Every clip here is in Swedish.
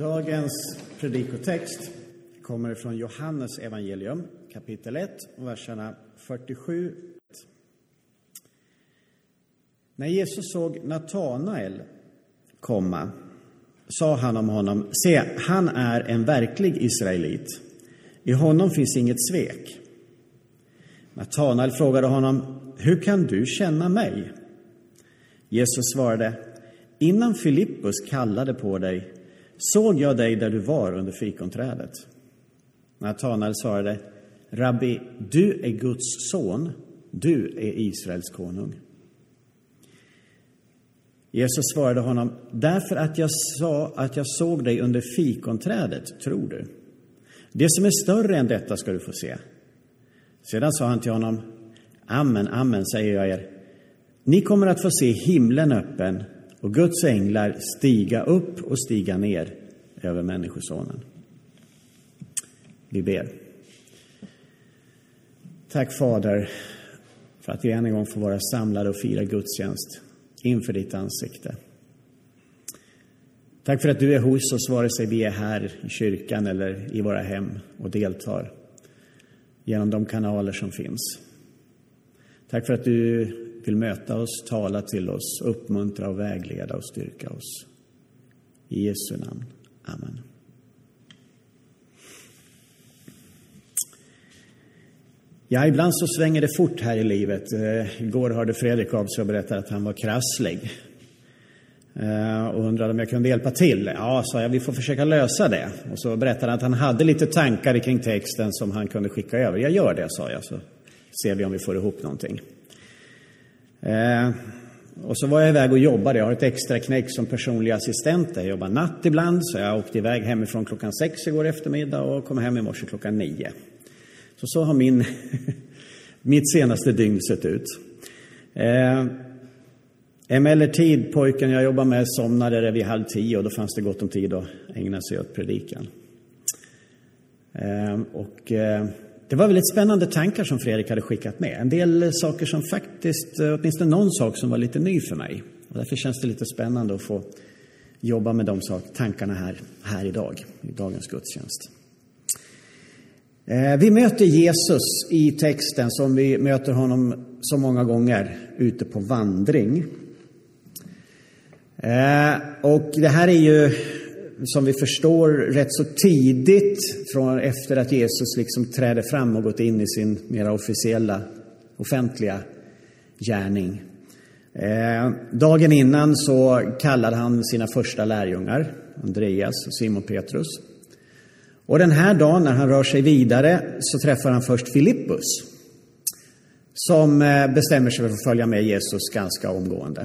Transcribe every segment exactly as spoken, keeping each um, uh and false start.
Dagens predikotext kommer från Johannes evangelium, kapitel ett, verserna fyrtiosju. När Jesus såg Natanael komma, sa han om honom: se, han är en verklig israelit. I honom finns inget svek. Natanael frågade honom: hur kan du känna mig? Jesus svarade: innan Filippus kallade på dig, såg jag dig där du var under fikonträdet. Natanael svarade: Rabbi, du är Guds son, du är Israels konung. Jesus svarade honom: därför att jag sa att jag såg dig under fikonträdet, tror du? Det som är större än detta ska du få se. Sedan sa han till honom: amen, amen, säger jag er. Ni kommer att få se himlen öppen och Guds änglar stiga upp och stiga ner över människosonen. Vi ber. Tack, Fader, för att vi än en gång får vara samlade och fira gudstjänst inför ditt ansikte. Tack för att du är hos oss, vare sig vi är här i kyrkan eller i våra hem och deltar genom de kanaler som finns. Tack för att du vill möta oss, tala till oss, uppmuntra och vägleda och styrka oss. I Jesu namn. Amen. Ja, ibland så svänger det fort här i livet. Eh, igår hörde Fredrik av sig och berättade att han var krasslig. Eh, och undrade om jag kunde hjälpa till. Ja, sa jag, vi får försöka lösa det. Och så berättade han att han hade lite tankar kring texten som han kunde skicka över. Jag gör det, sa jag, så ser vi om vi får ihop någonting. Eh, och så var jag iväg och jobbade. Jag har ett extra knäck som personlig assistent. Jag jobbar natt ibland, så jag åkte iväg hemifrån klockan sex igår eftermiddag och kom hem i morse klockan nio. Så så har min, mitt senaste dygn sett ut. Eh, emellertid, pojken jag jobbar med somnade vid halv tio och då fanns det gott om tid att ägna sig åt predikan. Eh, och... Eh, Det var väldigt spännande tankar som Fredrik hade skickat med. En del saker som faktiskt, åtminstone någon sak som var lite ny för mig. Och därför känns det lite spännande att få jobba med de sak, tankarna här, här idag, i dagens gudstjänst. Eh, vi möter Jesus i texten som vi möter honom så många gånger ute på vandring. Eh, och det här är ju, som vi förstår, rätt så tidigt från efter att Jesus liksom trädde fram och gått in i sin mera officiella, offentliga gärning. Eh, dagen innan så kallade han sina första lärjungar, Andreas och Simon Petrus. Och den här dagen när han rör sig vidare så träffar han först Filippus, som bestämmer sig för att följa med Jesus ganska omgående.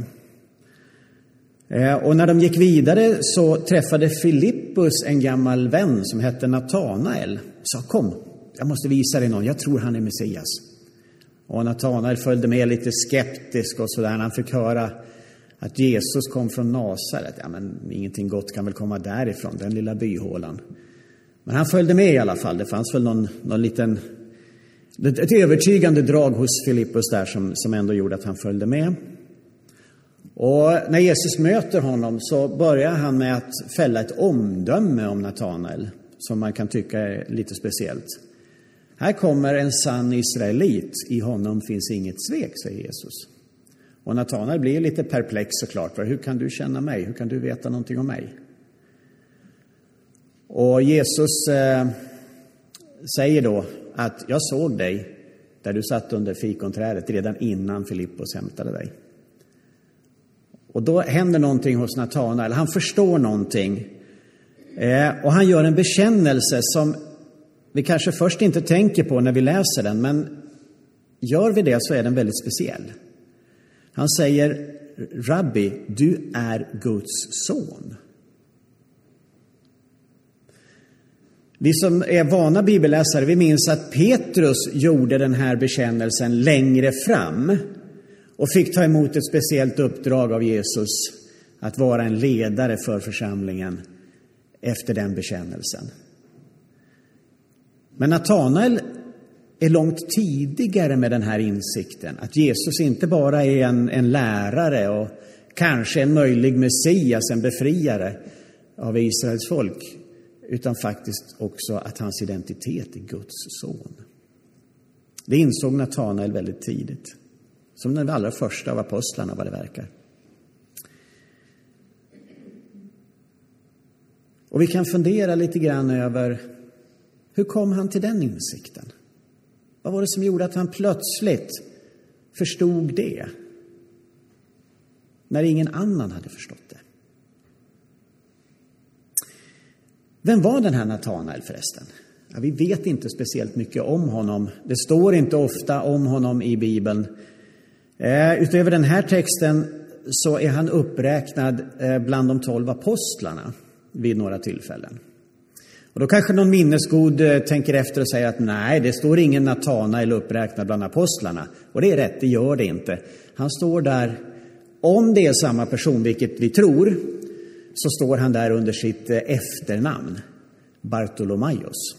Och när de gick vidare så träffade Filippus en gammal vän som hette Natanael. Sa: kom, jag måste visa dig någon, jag tror han är Messias. Och Natanael följde med lite skeptisk och sådär. Han fick höra att Jesus kom från Nasaret. Ja, men ingenting gott kan väl komma därifrån, den lilla byhålan. Men han följde med i alla fall. Det fanns väl någon, någon liten, ett övertygande drag hos Filippus där som, som ändå gjorde att han följde med. Och när Jesus möter honom så börjar han med att fälla ett omdöme om Natanael som man kan tycka är lite speciellt. Här kommer en sann israelit, i honom finns inget svek, säger Jesus. Och Natanael blir lite perplex såklart. Hur kan du känna mig? Hur kan du veta någonting om mig? Och Jesus eh, säger då att jag såg dig där du satt under fikonträdet redan innan Filippus hämtade dig. Och då händer någonting hos Natanael. Han förstår någonting. Eh, och han gör en bekännelse som vi kanske först inte tänker på när vi läser den. Men gör vi det så är den väldigt speciell. Han säger: Rabbi, du är Guds son. Vi som är vana bibelläsare, vi minns att Petrus gjorde den här bekännelsen längre fram. Och fick ta emot ett speciellt uppdrag av Jesus att vara en ledare för församlingen efter den bekännelsen. Men Natanael är långt tidigare med den här insikten. Att Jesus inte bara är en, en lärare och kanske en möjlig Messias, en befriare. av Israels folk, utan faktiskt också att hans identitet är Guds son. Det insåg Natanael väldigt tidigt, som den allra första av apostlarna vad det verkar. Och vi kan fundera lite grann över hur kom han till den insikten? Vad var det som gjorde att han plötsligt förstod det när ingen annan hade förstått det? Vem var den här Natanael förresten? Ja, vi vet inte speciellt mycket om honom. Det står inte ofta om honom i Bibeln. Eh, utöver den här texten så är han uppräknad eh, bland de tolv apostlarna vid några tillfällen. Och då kanske någon minnesgod eh, tänker efter och säger att nej, det står ingen Natanael uppräknad bland apostlarna. Och det är rätt, det gör det inte. Han står där, om det är samma person, vilket vi tror, så står han där under sitt eh, efternamn, Bartolomaios.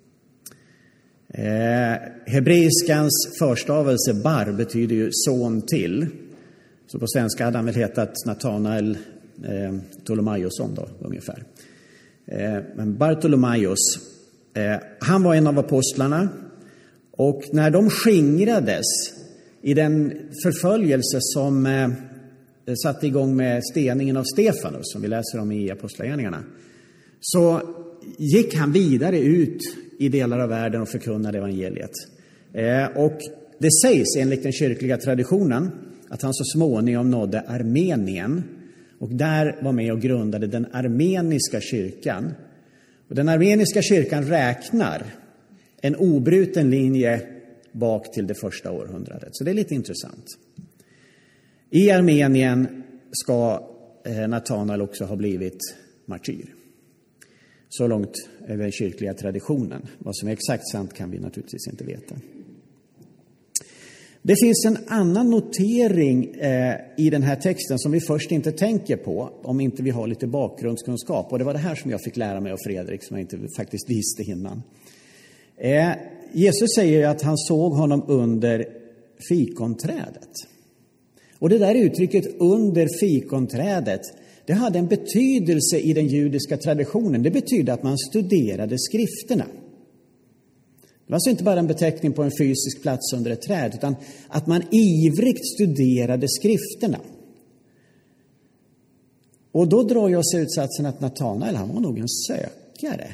Eh, hebreiskans förstavelse bar betyder ju son till. Så på svenska hade han väl hetat Natanael eh, Ptolomaiosson då, ungefär. Eh, men Bartolomaios, eh, han var en av apostlarna. Och när de skingrades i den förföljelse som eh, satte igång med steningen av Stefanus, som vi läser om i Apostlagärningarna, så gick han vidare ut i delar av världen och förkunnade evangeliet. Eh, och det sägs enligt den kyrkliga traditionen att han så småningom nådde Armenien och där var med och grundade den armeniska kyrkan. Och den armeniska kyrkan räknar en obruten linje bak till det första århundradet. Så det är lite intressant. I Armenien ska eh, Natanael också ha blivit martyr. Så långt är den kyrkliga traditionen. Vad som är exakt sant kan vi naturligtvis inte veta. Det finns en annan notering eh, i den här texten som vi först inte tänker på om inte vi har lite bakgrundskunskap. Och det var det här som jag fick lära mig av Fredrik som jag inte faktiskt visste innan. Eh, Jesus säger att han såg honom under fikonträdet. Och det där uttrycket under fikonträdet, det hade en betydelse i den judiska traditionen. Det betydde att man studerade skrifterna. Det var alltså inte bara en beteckning på en fysisk plats under ett träd, utan att man ivrigt studerade skrifterna. Och då drar jag slutsatsen att Natanael, han var nog en sökare.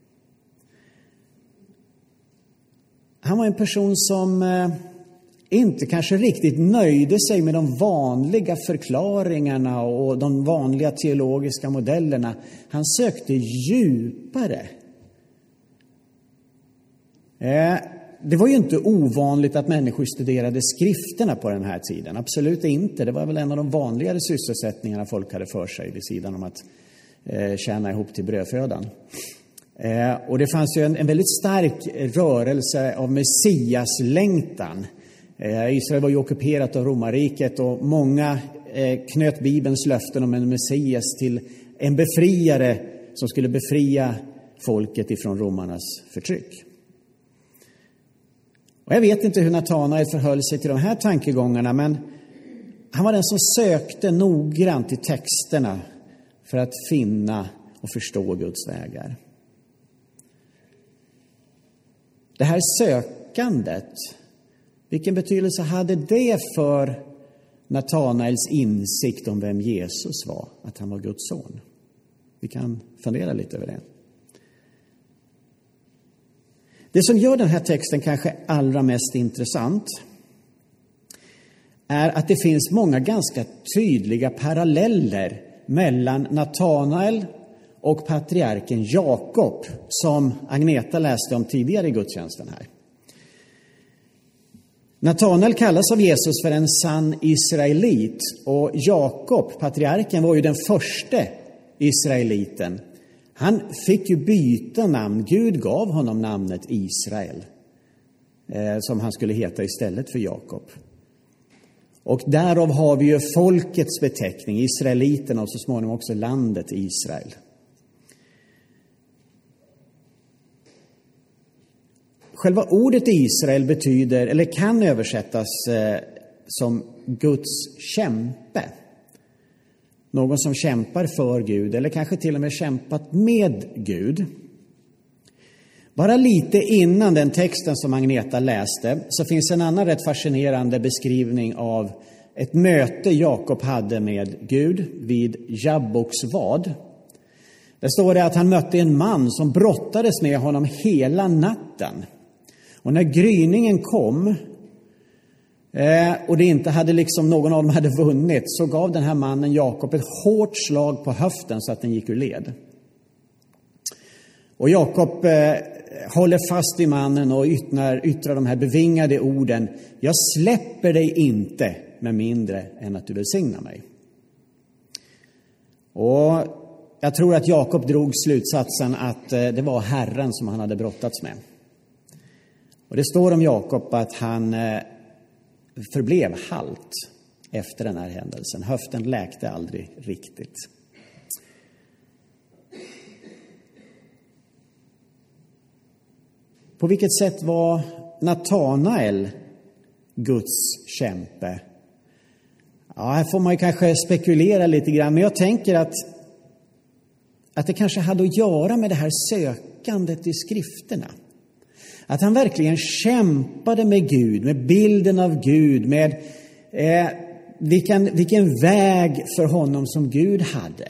Han var en person som eh, inte kanske riktigt nöjde sig med de vanliga förklaringarna och de vanliga teologiska modellerna. Han sökte djupare. Eh, det var ju inte ovanligt att människor studerade skrifterna på den här tiden. Absolut inte. Det var väl en av de vanligare sysselsättningarna folk hade för sig vid sidan om att eh, tjäna ihop till brödfödan. Eh, och det fanns ju en, en väldigt stark rörelse av Messias-längtan. Eh, Israel var ju ockuperat av romarriket och många eh, knöt Bibelns löften om en Messias till en befriare som skulle befria folket ifrån romarnas förtryck. Och jag vet inte hur Natanael förhöll sig till de här tankegångarna, men han var den som sökte noggrant i texterna för att finna och förstå Guds vägar. Det här sökandet, vilken betydelse hade det för Natanaels insikt om vem Jesus var, att han var Guds son? Vi kan fundera lite över det. Det som gör den här texten kanske allra mest intressant är att det finns många ganska tydliga paralleller mellan Natanael och patriarken Jakob, som Agneta läste om tidigare i gudstjänsten här. Natanael kallas av Jesus för en sann israelit, och Jakob, patriarken, var ju den första israeliten. Han fick ju byta namn. Gud gav honom namnet Israel, eh, som han skulle heta istället för Jakob. Och därav har vi ju folkets beteckning, israeliterna, och så småningom också landet Israel. Själva ordet Israel betyder, eller kan översättas eh, som Guds kämpe. Någon som kämpar för Gud eller kanske till och med kämpat med Gud. Bara lite innan den texten som Agneta läste så finns en annan rätt fascinerande beskrivning av ett möte Jakob hade med Gud vid Jabboks vad. Där står det att han mötte en man som brottades med honom hela natten. Och när gryningen kom eh, och det inte hade liksom någon av dem hade vunnit, så gav den här mannen Jakob ett hårt slag på höften så att den gick ur led. Och Jakob eh, håller fast vid mannen och yttrar, yttrar de här bevingade orden: jag släpper dig inte med mindre än att du välsignar mig. Och jag tror att Jakob drog slutsatsen att eh, det var Herren som han hade brottats med. Och det står om Jakob att han eh, förblev halt efter den här händelsen. Höften läkte aldrig riktigt. På vilket sätt var Natanael Guds kämpe? Ja, här får man ju kanske spekulera lite grann, men jag tänker att, att det kanske hade att göra med det här sökandet i skrifterna. Att han verkligen kämpade med Gud, med bilden av Gud, med eh, vilken, vilken väg för honom som Gud hade.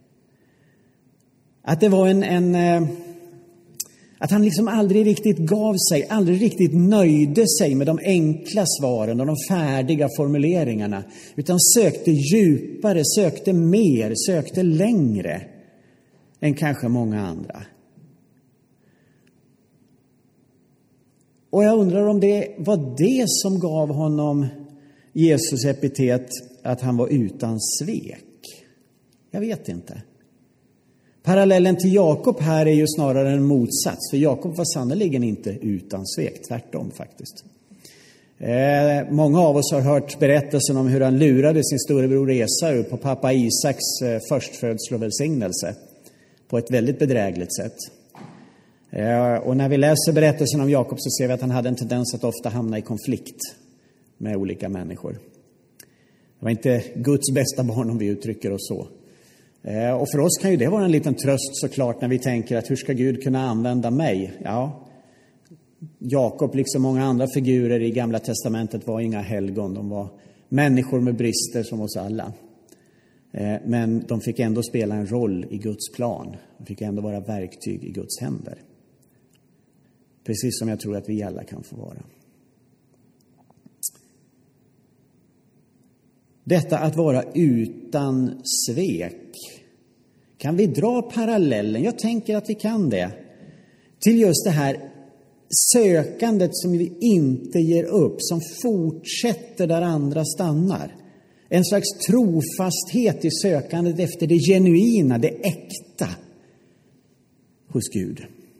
Att det var en... en eh, Att han liksom aldrig riktigt gav sig, aldrig riktigt nöjde sig med de enkla svaren och de färdiga formuleringarna. Utan sökte djupare, sökte mer, sökte längre än kanske många andra. Och jag undrar om det var det som gav honom Jesus epitet att han var utan svek. Jag vet inte. Parallellen till Jakob här är ju snarare en motsats. För Jakob var sannoliken inte utan svek, tvärtom faktiskt. Eh, många av oss har hört berättelsen om hur han lurade sin storebror Esau på pappa Isaks eh, förstfödslovälsignelse på ett väldigt bedrägligt sätt. Eh, och när vi läser berättelsen om Jakob så ser vi att han hade en tendens att ofta hamna i konflikt med olika människor. Det var inte Guds bästa barn, om vi uttrycker oss så. Och för oss kan ju det vara en liten tröst såklart när vi tänker att hur ska Gud kunna använda mig? Ja, Jakob liksom många andra figurer i Gamla testamentet var inga helgon. De var människor med brister som oss alla. Men de fick ändå spela en roll i Guds plan. De fick ändå vara verktyg i Guds händer. Precis som jag tror att vi alla kan få vara. Detta att vara utan svek. Kan vi dra parallellen? Jag tänker att vi kan det. Till just det här sökandet som vi inte ger upp. Som fortsätter där andra stannar. En slags trofasthet i sökandet efter det genuina, det äkta hos Gud.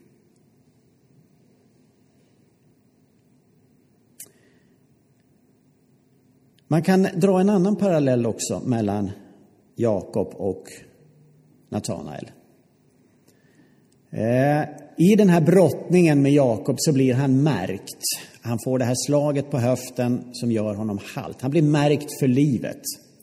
Man kan dra en annan parallell också mellan Jakob och Natanael. I den här brottningen med Jakob så blir han märkt. Han får det här slaget på höften som gör honom halt. Han blir märkt för livet.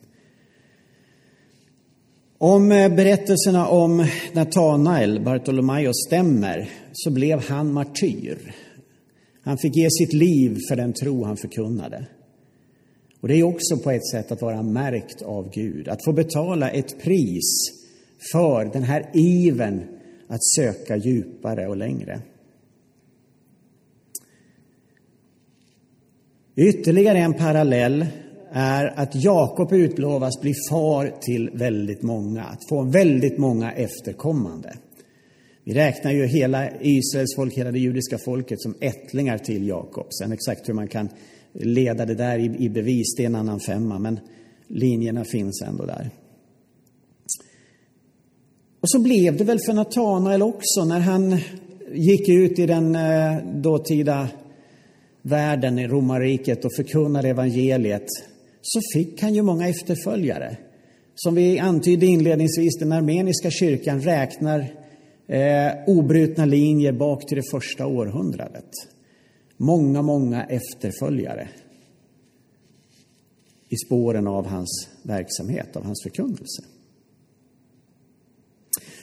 Om berättelserna om Natanael, Bartolomaios, stämmer så blev han martyr. Han fick ge sitt liv för den tro han förkunnade. Och det är också på ett sätt att vara märkt av Gud. Att få betala ett pris för den här iven att söka djupare och längre. Ytterligare en parallell är att Jakob utlovas bli far till väldigt många. Att få väldigt många efterkommande. Vi räknar ju hela Israels folk, hela det judiska folket som ättlingar till Jakob. Sen exakt hur man kan leda det där i, i bevis, det är en annan femma, men linjerna finns ändå där. Och så blev det väl för Natanael också när han gick ut i den eh, dåtida världen i romarriket och förkunnade evangeliet, så fick han ju många efterföljare. Som vi antydde inledningsvis, den armeniska kyrkan räknar eh, obrutna linjer bak till det första århundradet. Många, många efterföljare i spåren av hans verksamhet, av hans förkunnelse.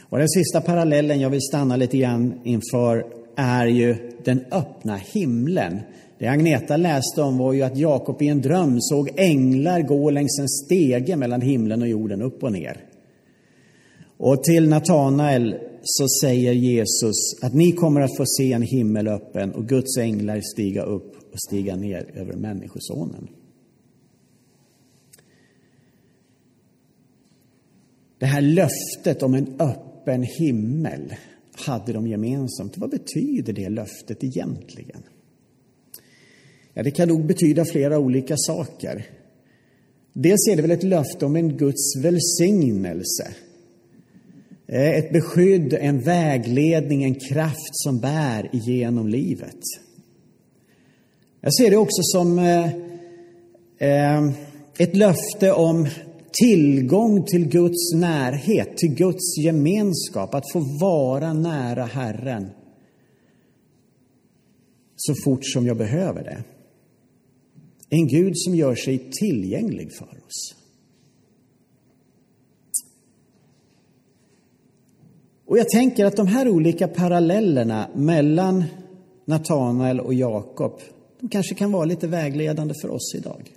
Och den sista parallellen jag vill stanna lite grann inför är ju den öppna himlen. Det Agneta läste om var ju att Jakob i en dröm såg änglar gå längs en stege mellan himlen och jorden, upp och ner. Och till Natanael så säger Jesus att ni kommer att få se en himmel öppen och Guds änglar stiga upp och stiga ner över människosonen. Det här löftet om en öppen himmel hade de gemensamt. Vad betyder det löftet egentligen? Ja, det kan nog betyda flera olika saker. Dels är det väl ett löfte om en Guds välsignelse. Ett beskydd, en vägledning, en kraft som bär igenom livet. Jag ser det också som eh, ett löfte om tillgång till Guds närhet, till Guds gemenskap, att få vara nära Herren så fort som jag behöver det. En Gud som gör sig tillgänglig för oss. Och jag tänker att de här olika parallellerna mellan Natanael och Jakob, de kanske kan vara lite vägledande för oss idag.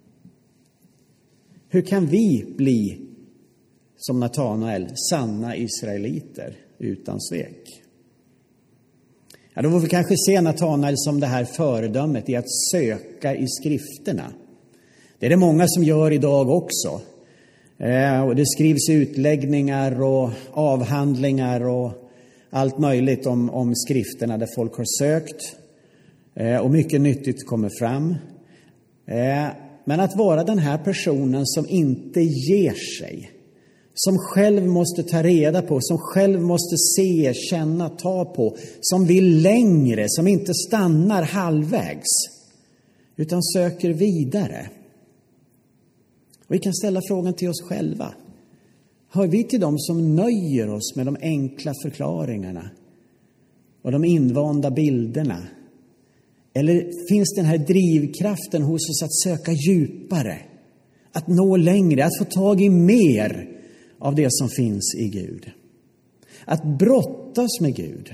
Hur kan vi bli som Natanael, sanna israeliter utan svek? Ja, då får vi kanske se Natanael som det här föredömet i att söka i skrifterna. Det är det många som gör idag också. Eh, och det skrivs utläggningar och avhandlingar och allt möjligt om, om skrifterna där folk har sökt. Eh, och mycket nyttigt kommer fram. Eh, men att vara den här personen som inte ger sig. Som själv måste ta reda på, som själv måste se, känna, ta på. Som vill längre, som inte stannar halvvägs. Utan söker vidare. Och vi kan ställa frågan till oss själva. Hör vi till dem som nöjer oss med de enkla förklaringarna och de invanda bilderna? Eller finns den här drivkraften hos oss att söka djupare? Att nå längre, att få tag i mer av det som finns i Gud. Att brottas med Gud.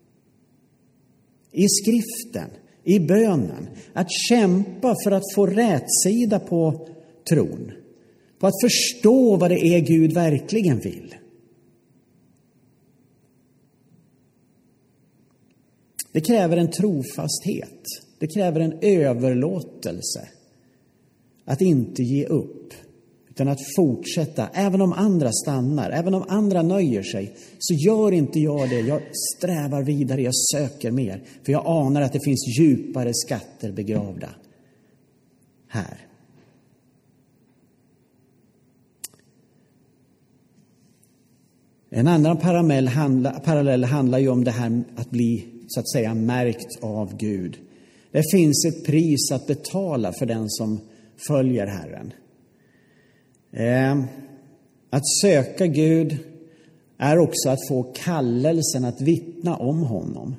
I skriften, i bönen. Att kämpa för att få rätsida på tron. På att förstå vad det är Gud verkligen vill. Det kräver en trofasthet. Det kräver en överlåtelse. Att inte ge upp. Utan att fortsätta. Även om andra stannar. Även om andra nöjer sig. Så gör inte jag det. Jag strävar vidare. Jag söker mer. För jag anar att det finns djupare skatter begravda. Här. En annan parallell handlar, parallell handlar ju om det här att bli, så att säga, märkt av Gud. Det finns ett pris att betala för den som följer Herren. Eh, att söka Gud är också att få kallelsen att vittna om honom.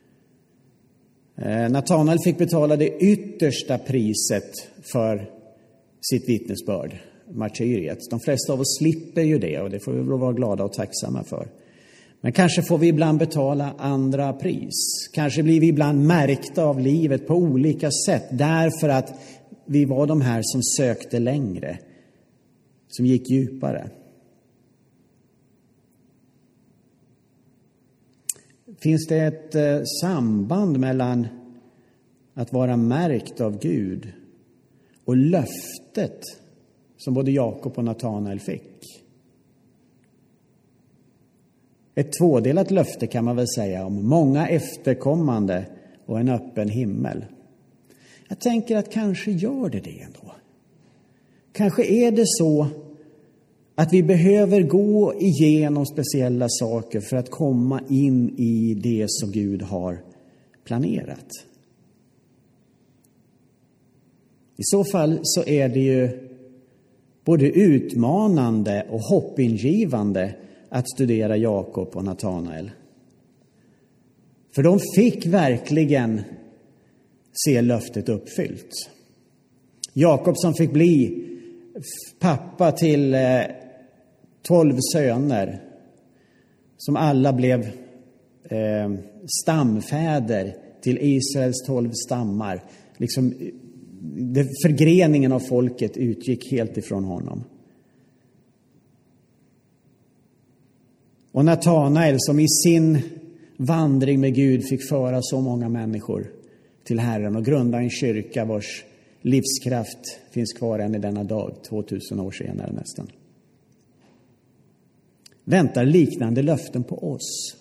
Eh, Natanael fick betala det yttersta priset för sitt vittnesbörd. Martyriet. De flesta av oss slipper ju det och det får vi vara glada och tacksamma för. Men kanske får vi ibland betala andra pris. Kanske blir vi ibland märkta av livet på olika sätt därför att vi var de här som sökte längre. Som gick djupare. Finns det ett eh, samband mellan att vara märkt av Gud och löftet som både Jakob och Natanael fick? Ett tvådelat löfte kan man väl säga om många efterkommande och en öppen himmel. Jag tänker att kanske gör det det ändå. Kanske är det så att vi behöver gå igenom speciella saker för att komma in i det som Gud har planerat. I så fall så är det ju både utmanande och hoppingivande att studera Jakob och Natanael. För de fick verkligen se löftet uppfyllt. Jakob som fick bli pappa till tolv söner som alla blev eh, stamfäder till Israels tolv stammar. Liksom, det, förgreningen av folket utgick helt ifrån honom. Och Natanael som i sin vandring med Gud fick föra så många människor till Herren och grunda en kyrka vars livskraft finns kvar än i denna dag, tvåtusen år senare nästan. Väntar liknande löften på oss?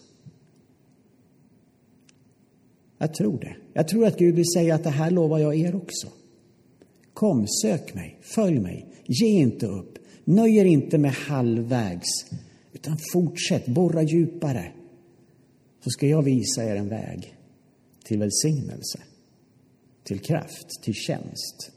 Jag tror det. Jag tror att Gud vill säga att det här lovar jag er också. Kom, sök mig, följ mig, ge inte upp. Nöj er inte med halvvägs, utan fortsätt, borra djupare. Så ska jag visa er en väg till välsignelse, till kraft, till tjänst.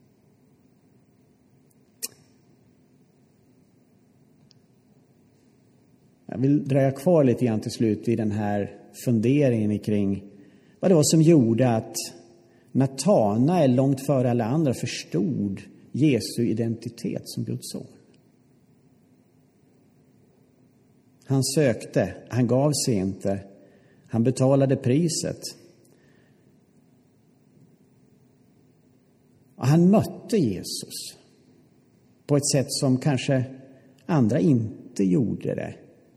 Jag vill dröja kvar lite grann till slut vid den här funderingen kring vad det var som gjorde att Natanael långt före alla andra förstod Jesu identitet som Guds son. Han sökte, han gav sig inte, han betalade priset. Och han mötte Jesus på ett sätt som kanske andra inte gjorde det.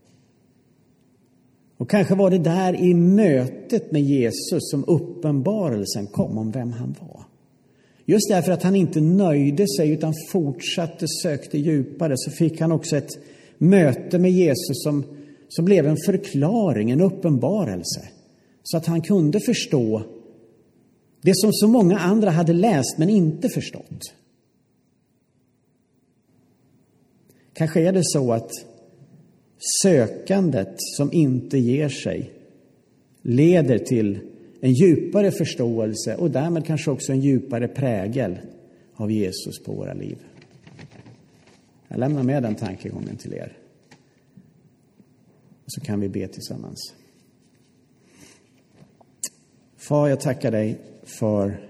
Och kanske var det där i mötet med Jesus som uppenbarelsen kom om vem han var. Just därför att han inte nöjde sig utan fortsatte, sökte djupare, så fick han också ett möte med Jesus som, som blev en förklaring, en uppenbarelse. Så att han kunde förstå det som så många andra hade läst men inte förstått. Kanske är det så att sökandet som inte ger sig leder till en djupare förståelse och därmed kanske också en djupare prägel av Jesus på våra liv. Jag lämnar med den tankegången till er. Och så kan vi be tillsammans. Far, jag tackar dig för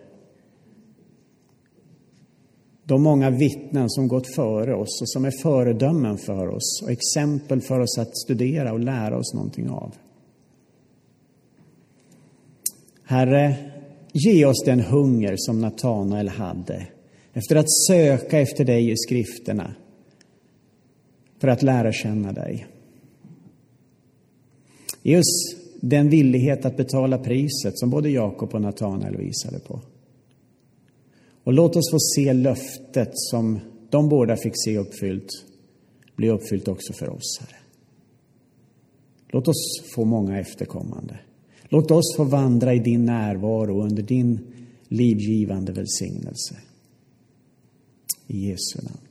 de många vittnen som gått före oss och som är föredömen för oss och exempel för oss att studera och lära oss någonting av. Herre, ge oss den hunger som Natanael hade efter att söka efter dig i skrifterna för att lära känna dig. Ge oss den villighet att betala priset som både Jakob och Natanael visade på. Och låt oss få se löftet som de båda fick se uppfyllt, bli uppfyllt också för oss, Herre. Låt oss få många efterkommande. Låt oss få vandra i din närvaro under din livgivande välsignelse. I Jesu namn.